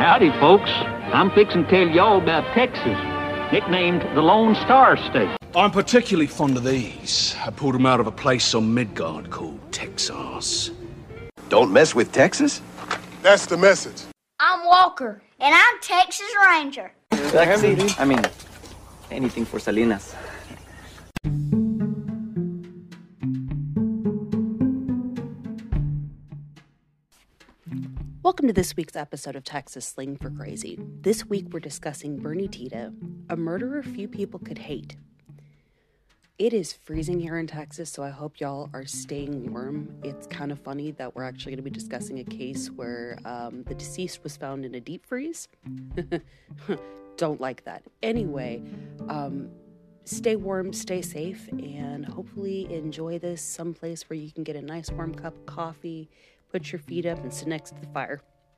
Howdy, folks. I'm fixing to tell y'all about Texas, nicknamed the Lone Star State. I'm particularly fond of these. I pulled them out of a place on Midgard called Texas. Don't mess with Texas? That's the message. I'm Walker, and I'm Texas Ranger. I mean, anything for Salinas. Welcome to this week's episode of Texas Sling for Crazy. This week we're discussing Bernie Tiede, a murderer few people could hate. It is freezing here in Texas, so I hope y'all are staying warm. It's kind of funny that we're actually going to be discussing a case where the deceased was found in a deep freeze. Don't like that. Anyway, stay warm, stay safe, and hopefully enjoy this someplace where you can get a nice warm cup of coffee, put your feet up, and sit next to the fire.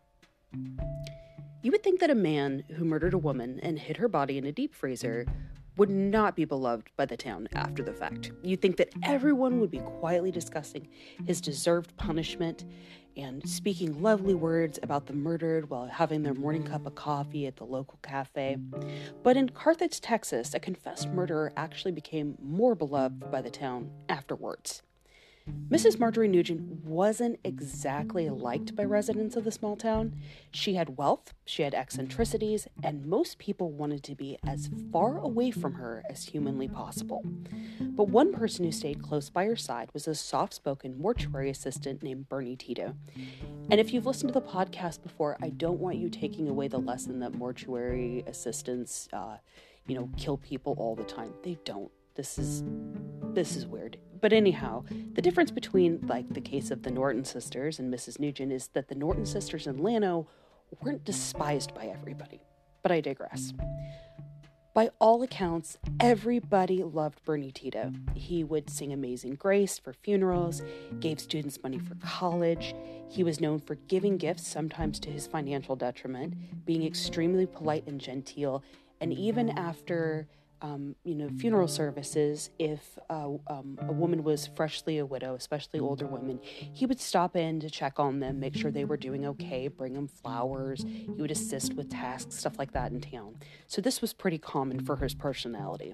You would think that a man who murdered a woman and hid her body in a deep freezer would not be beloved by the town after the fact. You'd think that everyone would be quietly discussing his deserved punishment and speaking lovely words about the murdered while having their morning cup of coffee at the local cafe. But in Carthage, Texas, a confessed murderer actually became more beloved by the town afterwards. Mrs. Marjorie Nugent wasn't exactly liked by residents of the small town. She had wealth, she had eccentricities, and most people wanted to be as far away from her as humanly possible. But one person who stayed close by her side was a soft-spoken mortuary assistant named Bernie Tiede. And if you've listened to the podcast before, I don't want you taking away the lesson that mortuary assistants, kill people all the time. They don't. This is weird. But anyhow, the difference between, the case of the Norton sisters and Mrs. Nugent is that the Norton sisters in Llano weren't despised by everybody. But I digress. By all accounts, everybody loved Bernie Tiede. He would sing Amazing Grace for funerals, gave students money for college. He was known for giving gifts, sometimes to his financial detriment, being extremely polite and genteel, and even after funeral services, if a woman was freshly a widow, especially older women, he would stop in to check on them, make sure they were doing okay, bring them flowers. He would assist with tasks, stuff like that in town. So this was pretty common for his personality.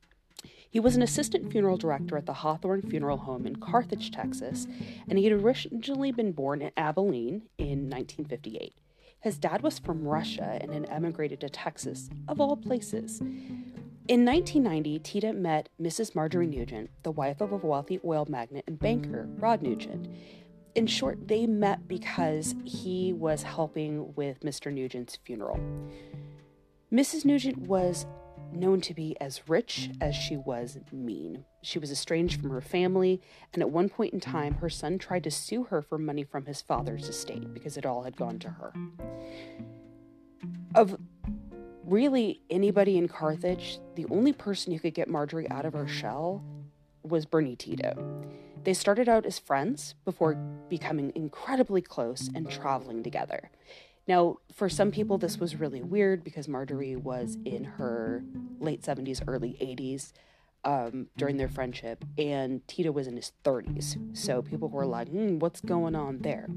He was an assistant funeral director at the Hawthorne Funeral Home in Carthage, Texas, and he had originally been born in Abilene in 1958. His dad was from Russia and had emigrated to Texas, of all places. In 1990, Tiede met Mrs. Marjorie Nugent, the wife of a wealthy oil magnate and banker, Rod Nugent. In short, they met because he was helping with Mr. Nugent's funeral. Mrs. Nugent was known to be as rich as she was mean. She was estranged from her family, and at one point in time, her son tried to sue her for money from his father's estate because it all had gone to her. Of really anybody in Carthage, the only person who could get Marjorie out of her shell was Bernie Tiede. They started out as friends before becoming incredibly close and traveling together. Now, for some people, this was really weird because Marjorie was in her late 70s, early 80s during their friendship, and Tiede was in his 30s. So people were like, what's going on there?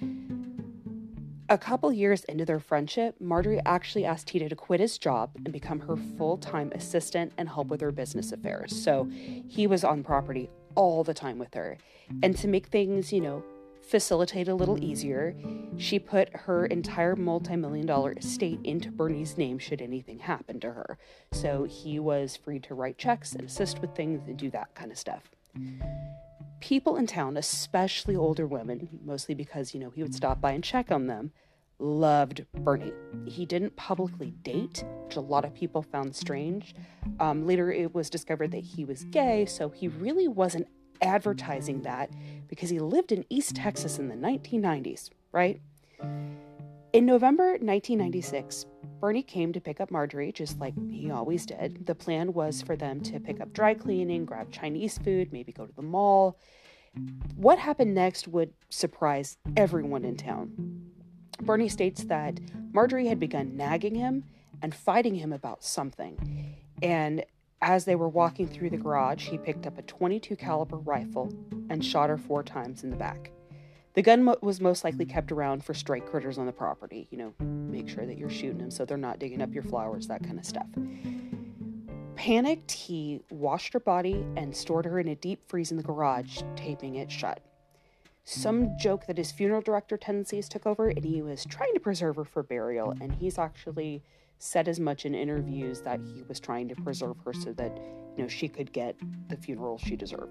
A couple years into their friendship, Marjorie actually asked Tiede to quit his job and become her full-time assistant and help with her business affairs. So he was on property all the time with her. And to make things, facilitate a little easier, she put her entire multi-million-dollar estate into Bernie's name should anything happen to her. So he was free to write checks and assist with things and do that kind of stuff. People in town, especially older women, mostly because, he would stop by and check on them, loved Bernie. He didn't publicly date, which a lot of people found strange. Later, it was discovered that he was gay, so he really wasn't advertising that because he lived in East Texas in the 1990s, right? In November 1996, Bernie came to pick up Marjorie, just like he always did. The plan was for them to pick up dry cleaning, grab Chinese food, maybe go to the mall. What happened next would surprise everyone in town. Bernie states that Marjorie had begun nagging him and fighting him about something. And as they were walking through the garage, he picked up a .22 caliber rifle and shot her 4 times in the back. The gun was most likely kept around for stray critters on the property. Make sure that you're shooting them so they're not digging up your flowers, that kind of stuff. Panicked, he washed her body and stored her in a deep freeze in the garage, taping it shut. Some joke that his funeral director tendencies took over and he was trying to preserve her for burial, and he's actually said as much in interviews that he was trying to preserve her so that, she could get the funeral she deserved.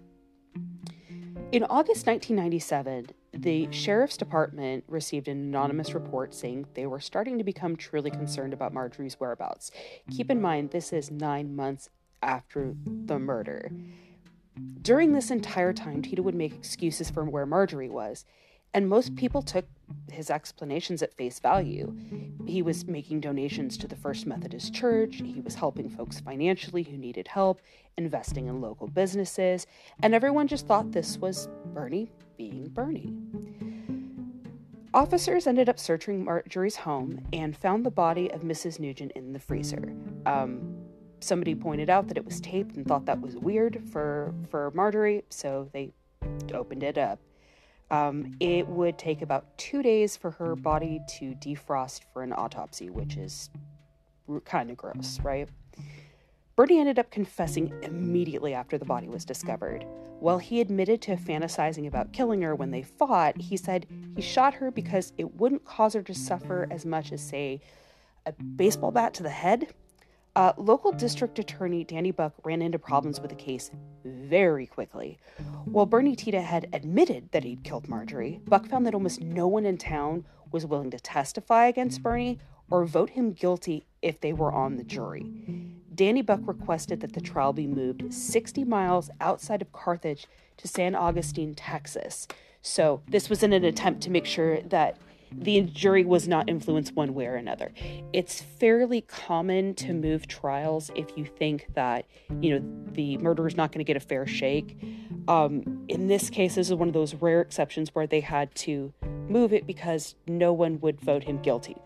In August 1997, the Sheriff's Department received an anonymous report saying they were starting to become truly concerned about Marjorie's whereabouts. Keep in mind, this is 9 months after the murder. During this entire time, Tito would make excuses for where Marjorie was, and most people took his explanations at face value. He was making donations to the First Methodist Church, he was helping folks financially who needed help, investing in local businesses, and everyone just thought this was Bernie being Bernie. Officers ended up searching Marjorie's home and found the body of Mrs. Nugent in the freezer. Somebody pointed out that it was taped and thought that was weird for Marjorie, so they opened it up. It would take about 2 days for her body to defrost for an autopsy, which is kind of gross, right? Bernie ended up confessing immediately after the body was discovered. While he admitted to fantasizing about killing her when they fought, he said he shot her because it wouldn't cause her to suffer as much as, say, a baseball bat to the head. Local district attorney Danny Buck ran into problems with the case very quickly. While Bernie Tita had admitted that he'd killed Marjorie, Buck found that almost no one in town was willing to testify against Bernie or vote him guilty if they were on the jury. Danny Buck requested that the trial be moved 60 miles outside of Carthage to San Augustine, Texas. So this was in an attempt to make sure that the jury was not influenced one way or another. It's fairly common to move trials if you think that, the murderer is not going to get a fair shake. In this case, this is one of those rare exceptions where they had to move it because no one would vote him guilty.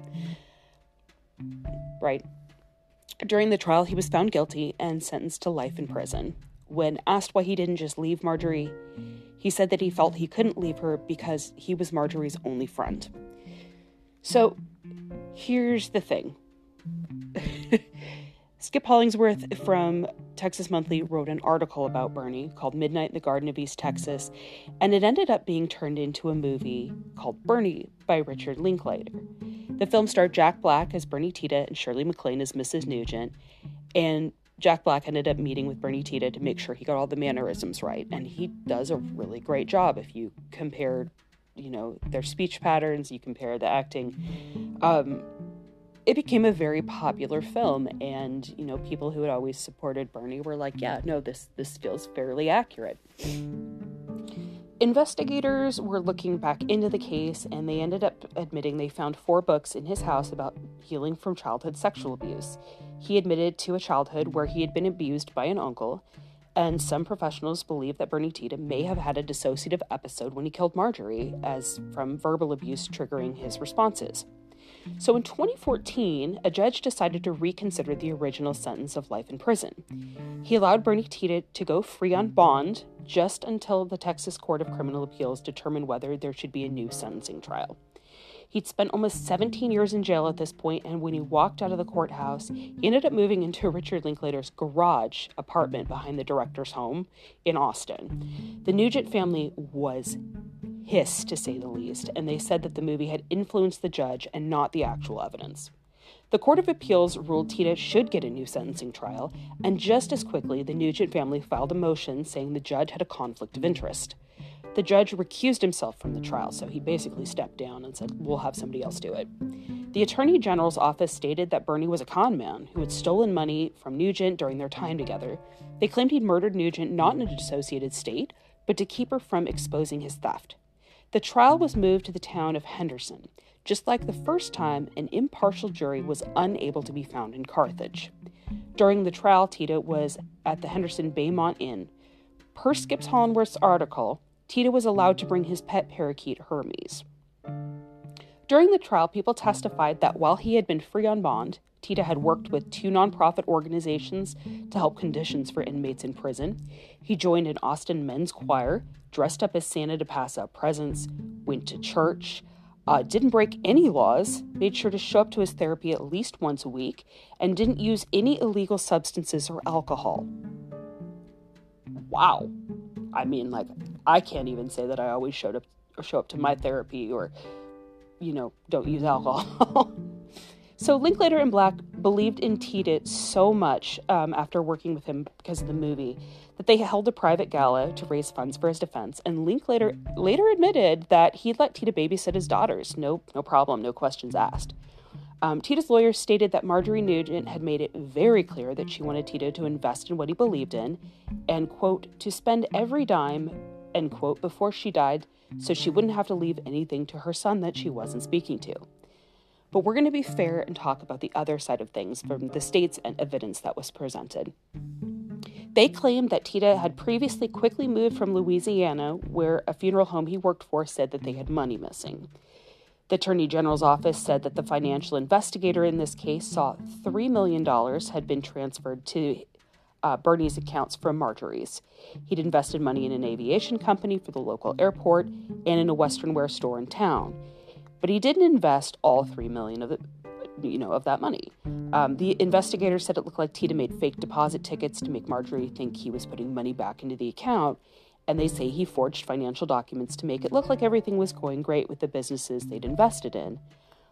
Right. During the trial, he was found guilty and sentenced to life in prison. When asked why he didn't just leave Marjorie, he said that he felt he couldn't leave her because he was Marjorie's only friend. So, here's the thing. Skip Hollingsworth from Texas Monthly wrote an article about Bernie called Midnight in the Garden of East Texas, and it ended up being turned into a movie called Bernie by Richard Linklater. The film starred Jack Black as Bernie Tita and Shirley MacLaine as Mrs. Nugent, and Jack Black ended up meeting with Bernie Tita to make sure he got all the mannerisms right, and he does a really great job. If you compare, their speech patterns, you compare the acting, it became a very popular film, and, people who had always supported Bernie were like, yeah, no, this feels fairly accurate. Investigators were looking back into the case, and they ended up admitting they found 4 books in his house about healing from childhood sexual abuse. He admitted to a childhood where he had been abused by an uncle, and some professionals believe that Bernie Tita may have had a dissociative episode when he killed Marjorie, as from verbal abuse triggering his responses. So in 2014, a judge decided to reconsider the original sentence of life in prison. He allowed Bernie Tita to go free on bond just until the Texas Court of Criminal Appeals determined whether there should be a new sentencing trial. He'd spent almost 17 years in jail at this point, and when he walked out of the courthouse, he ended up moving into Richard Linklater's garage apartment behind the director's home in Austin. The Nugent family was pissed, to say the least, and they said that the movie had influenced the judge and not the actual evidence. The Court of Appeals ruled Tita should get a new sentencing trial, and just as quickly, the Nugent family filed a motion saying the judge had a conflict of interest. The judge recused himself from the trial, so he basically stepped down and said, we'll have somebody else do it. The Attorney General's office stated that Bernie was a con man who had stolen money from Nugent during their time together. They claimed he'd murdered Nugent not in a dissociated state, but to keep her from exposing his theft. The trial was moved to the town of Henderson. Just like the first time, an impartial jury was unable to be found in Carthage. During the trial, Tita was at the Henderson Baymont Inn. Per Skip Hollingsworth's article, Tita was allowed to bring his pet parakeet, Hermes. During the trial, people testified that while he had been free on bond, Tita had worked with 2 nonprofit organizations to help conditions for inmates in prison. He joined an Austin men's choir, dressed up as Santa to pass out presents, went to church, didn't break any laws, made sure to show up to his therapy at least once a week, and didn't use any illegal substances or alcohol. Wow. I mean, like, I can't even say that I always show up to my therapy or, don't use alcohol. So Linklater and Black believed in Tita so much after working with him because of the movie that they held a private gala to raise funds for his defense. And Linklater later admitted that he'd let Tita babysit his daughters. No problem, no questions asked. Tita's lawyer stated that Marjorie Nugent had made it very clear that she wanted Tita to invest in what he believed in and, quote, to spend every dime, end quote, before she died so she wouldn't have to leave anything to her son that she wasn't speaking to. But we're going to be fair and talk about the other side of things from the state's evidence that was presented. They claimed that Tita had previously quickly moved from Louisiana, where a funeral home he worked for said that they had money missing. The Attorney General's office said that the financial investigator in this case saw $3 million had been transferred to Bernie's accounts from Marjorie's. He'd invested money in an aviation company for the local airport and in a Western wear store in town. But he didn't invest all $3 million of that money. The investigator said it looked like Tita made fake deposit tickets to make Marjorie think he was putting money back into the account, and they say he forged financial documents to make it look like everything was going great with the businesses they'd invested in.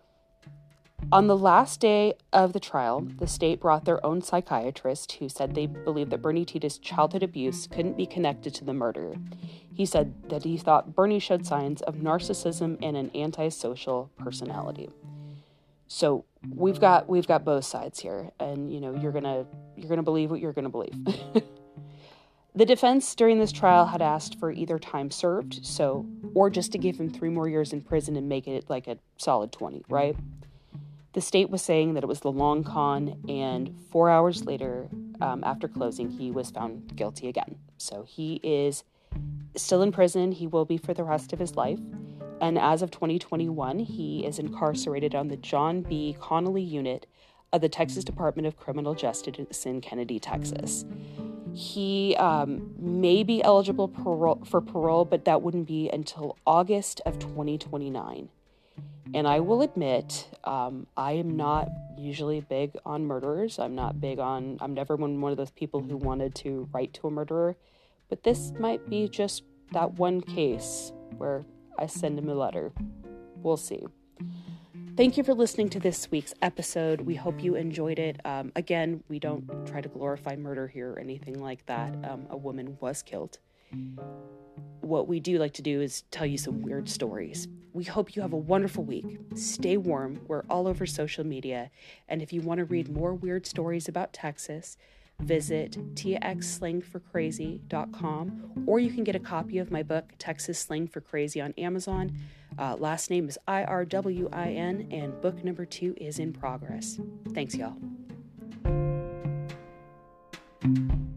On the last day of the trial, the state brought their own psychiatrist who said they believed that Bernie Tita's childhood abuse couldn't be connected to the murder. He said that he thought Bernie showed signs of narcissism and an antisocial personality. So we've got both sides here, and you're gonna believe what you're gonna believe. The defense during this trial had asked for either time served, or just to give him 3 more years in prison and make it like a solid 20, right? The state was saying that it was the long con, and 4 hours later, after closing, he was found guilty again. So he is still in prison. He will be for the rest of his life. And as of 2021, he is incarcerated on the John B. Connolly unit of the Texas Department of Criminal Justice in Kennedy, Texas. He may be eligible for parole, but that wouldn't be until August of 2029. And I will admit, I am not usually big on murderers. I'm never been one of those people who wanted to write to a murderer. But this might be just that one case where I send him a letter. We'll see. Thank you for listening to this week's episode. We hope you enjoyed it. Again, we don't try to glorify murder here or anything like that. A woman was killed. What we do like to do is tell you some weird stories. We hope you have a wonderful week. Stay warm. We're all over social media. And if you want to read more weird stories about Texas, visit txslangforcrazy.com, or you can get a copy of my book, Texas Slang for Crazy, on Amazon. Last name is IRWIN, and book number 2 is in progress. Thanks, y'all.